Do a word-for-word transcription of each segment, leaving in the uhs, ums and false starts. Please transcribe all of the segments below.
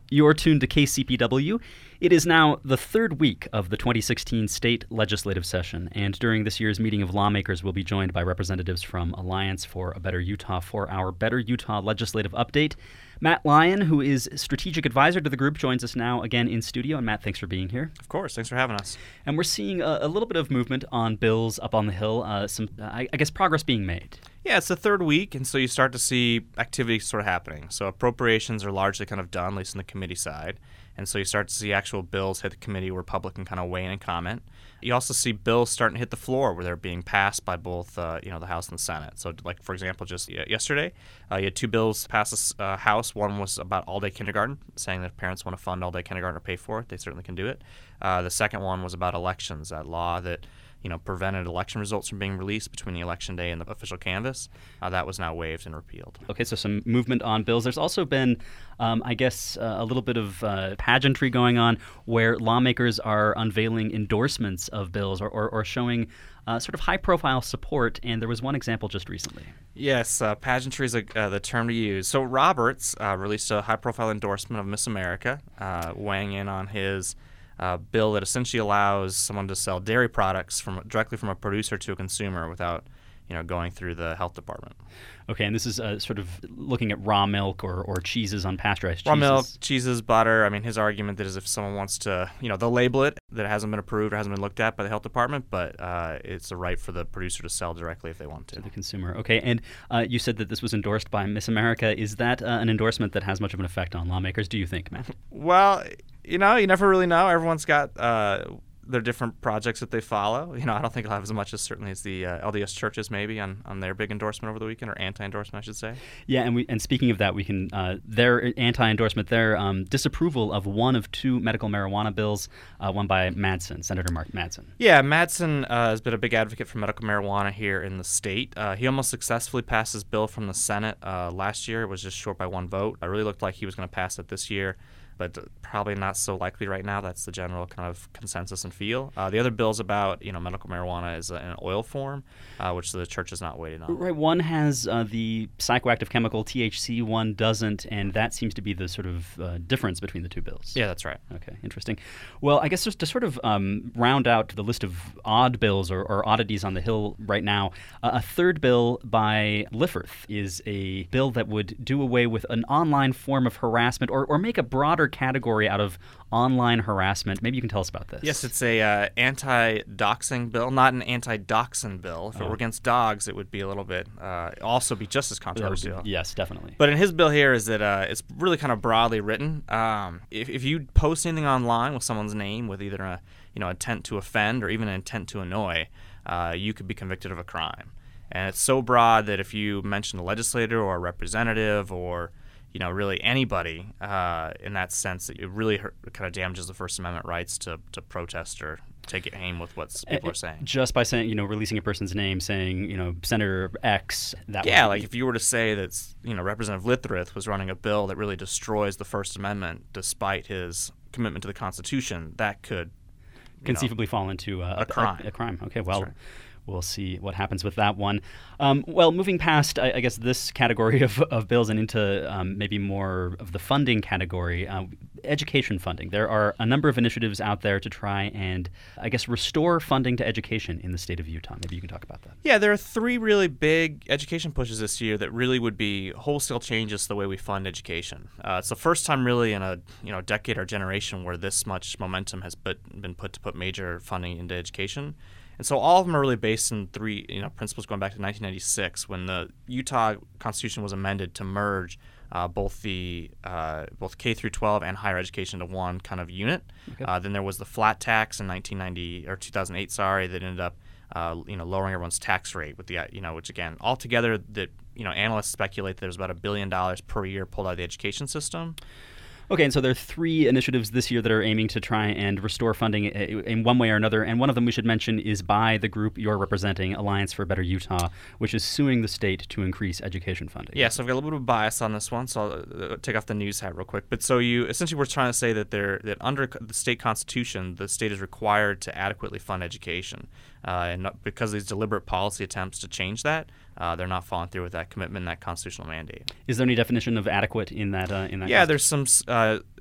You're tuned to K C P W. It is now the third week of the twenty sixteen state legislative session, and during this year's meeting of lawmakers, we'll be joined by representatives from Alliance for a Better Utah for our Better Utah legislative update. Matt Lyon, who is strategic advisor to the group, joins us now again in studio. And Matt, thanks for being here. Of course. Thanks for having us. And we're seeing a, a little bit of movement on bills up on the Hill, uh, some, I, I guess, progress being made. Yeah, it's the third week, and so you start to see activity sort of happening. So appropriations are largely kind of done, at least on the committee side. And so you start to see actual bills hit the committee where public can kind of weigh in and comment. You also see bills starting to hit the floor where they're being passed by both, uh, you know, the House and the Senate. So, like, for example, just yesterday, uh, you had two bills pass the uh, House. One was about all-day kindergarten, saying that if parents want to fund all-day kindergarten or pay for it, they certainly can do it. Uh, the second one was about elections, that law that you know, prevented election results from being released between the election day and the official canvass. Uh, that was now waived and repealed. Okay, so some movement on bills. There's also been, um, I guess, uh, a little bit of uh, pageantry going on where lawmakers are unveiling endorsements of bills or, or, or showing uh, sort of high-profile support, and there was one example just recently. Yes, uh, pageantry is a, uh, the term to use. So Roberts uh, released a high-profile endorsement of Miss America, uh, weighing in on his Uh, bill that essentially allows someone to sell dairy products from directly from a producer to a consumer without, you know, going through the health department. Okay, and this is uh, sort of looking at raw milk or, or cheeses, unpasteurized cheeses. Raw milk, cheeses, butter. I mean, his argument that is if someone wants to, you know, they'll label it that it hasn't been approved or hasn't been looked at by the health department, but uh, it's a right for the producer to sell directly if they want to. To the consumer. Okay, and uh, you said that this was endorsed by Miss America. Is that uh, an endorsement that has much of an effect on lawmakers, do you think, Matt? Well, you know, you never really know. Everyone's got uh, their different projects that they follow. You know, I don't think it'll have as much as certainly as the uh, L D S churches maybe on, on their big endorsement over the weekend, or anti-endorsement, I should say. Yeah, and we and speaking of that, we can uh, their anti-endorsement, their um, disapproval of one of two medical marijuana bills, uh, one by Madsen, Senator Mark Madsen. Yeah, Madsen uh, has been a big advocate for medical marijuana here in the state. Uh, he almost successfully passed his bill from the Senate uh, last year. It was just short by one vote. It really looked like he was going to pass it this year, but probably not so likely right now. That's the general kind of consensus and feel. Uh, the other bills about, you know, medical marijuana is uh, in an oil form, uh, which the church is not waiting on. Right. One has uh, the psychoactive chemical T H C, one doesn't, and that seems to be the sort of uh, difference between the two bills. Yeah, that's right. Okay, interesting. Well, I guess just to sort of um, round out the list of odd bills or, or oddities on the Hill right now, uh, a third bill by Lifforth is a bill that would do away with an online form of harassment or, or make a broader category out of online harassment. Maybe you can tell us about this. Yes, it's a uh, anti-doxing bill, not an anti-dachshund bill. If oh. it were against dogs, it would be a little bit, uh, also be just as controversial. Be, yes, definitely. But in his bill here is that uh, it's really kind of broadly written. Um, if, if you post anything online with someone's name with either a you know intent to offend or even an intent to annoy, uh, you could be convicted of a crime. And it's so broad that if you mention a legislator or a representative or you know, really anybody uh, in that sense, that it really hurt, kind of damages the First Amendment rights to, to protest or take it aim with what people uh, are saying. Just by saying, you know, releasing a person's name, saying, you know, Senator X. That yeah, would like be... if you were to say that, you know, Representative Lithroth was running a bill that really destroys the First Amendment despite his commitment to the Constitution, that could conceivably know, fall into uh, a, a crime. A, a crime. Okay, well. Right. We'll see what happens with that one. Um, well, moving past, I, I guess, this category of, of bills and into um, maybe more of the funding category, uh, education funding. There are a number of initiatives out there to try and, I guess, restore funding to education in the state of Utah. Maybe you can talk about that. Yeah, there are three really big education pushes this year that really would be wholesale changes to the way we fund education. Uh, it's the first time really in a you know decade or generation where this much momentum has put, been put to put major funding into education. And so all of them are really based in three you know, principles going back to nineteen ninety-six when the Utah Constitution was amended to merge uh, both the uh, both K through twelve and higher education into one kind of unit. Okay. Uh, then there was the flat tax in nineteen ninety or two thousand eight, sorry, that ended up uh, you know lowering everyone's tax rate with the you know which again altogether that you know analysts speculate that there's about a billion dollars per year pulled out of the education system. Okay, and so there are three initiatives this year that are aiming to try and restore funding in one way or another, and one of them we should mention is by the group you're representing, Alliance for a Better Utah, which is suing the state to increase education funding. Yeah, so I've got a little bit of bias on this one, so I'll uh, take off the news hat real quick. But so you essentially we're trying to say that there that under the state constitution, the state is required to adequately fund education, uh, and not, because of these deliberate policy attempts to change that, uh, they're not following through with that commitment, and that constitutional mandate. Is there any definition of adequate in that? Uh, in that yeah, there's some. Uh,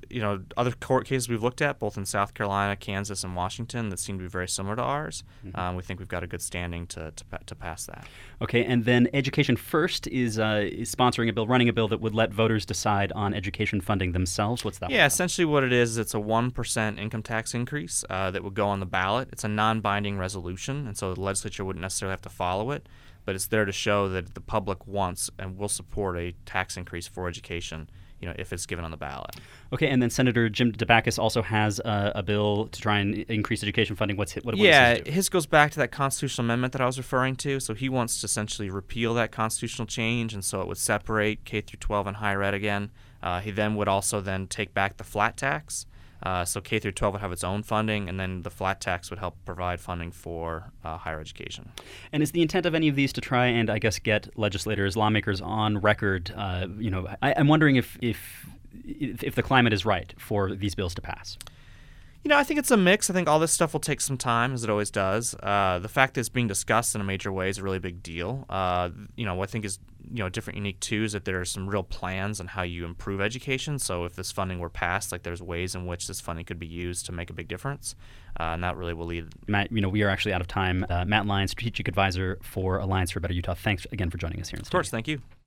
you know, other court cases we've looked at, both in South Carolina, Kansas, and Washington, that seem to be very similar to ours. Mm-hmm. Um, we think we've got a good standing to, to to pass that. Okay, and then Education First is, uh, is sponsoring a bill, running a bill that would let voters decide on education funding themselves. What's that? Yeah, essentially what it is, it's a one percent income tax increase uh, that would go on the ballot. It's a non-binding resolution, and so the legislature wouldn't necessarily have to follow it, but it's there to show that the public wants and will support a tax increase for education, you know, if it's given on the ballot. Okay, and then Senator Jim DeBacchus also has a, a bill to try and increase education funding. What's what? what yeah, his, his goes back to that constitutional amendment that I was referring to. So he wants to essentially repeal that constitutional change, and so it would separate K through twelve and higher ed again. Uh, he then would also then take back the flat tax. Uh, so K through twelve would have its own funding, and then the flat tax would help provide funding for uh, higher education. And is the intent of any of these to try and, I guess, get legislators, lawmakers on record? Uh, you know, I, I'm wondering if, if if the climate is right for these bills to pass. You know, I think it's a mix. I think all this stuff will take some time, as it always does. Uh, the fact that it's being discussed in a major way is a really big deal. Uh, you know, what I think is you know different, unique too, is that there are some real plans on how you improve education. So if this funding were passed, like there's ways in which this funding could be used to make a big difference, uh, and that really will lead. Matt, you know, we are actually out of time. Uh, Matt Lyons, Strategic Advisor for Alliance for a Better Utah. Thanks again for joining us here in the studio. Of course, thank you.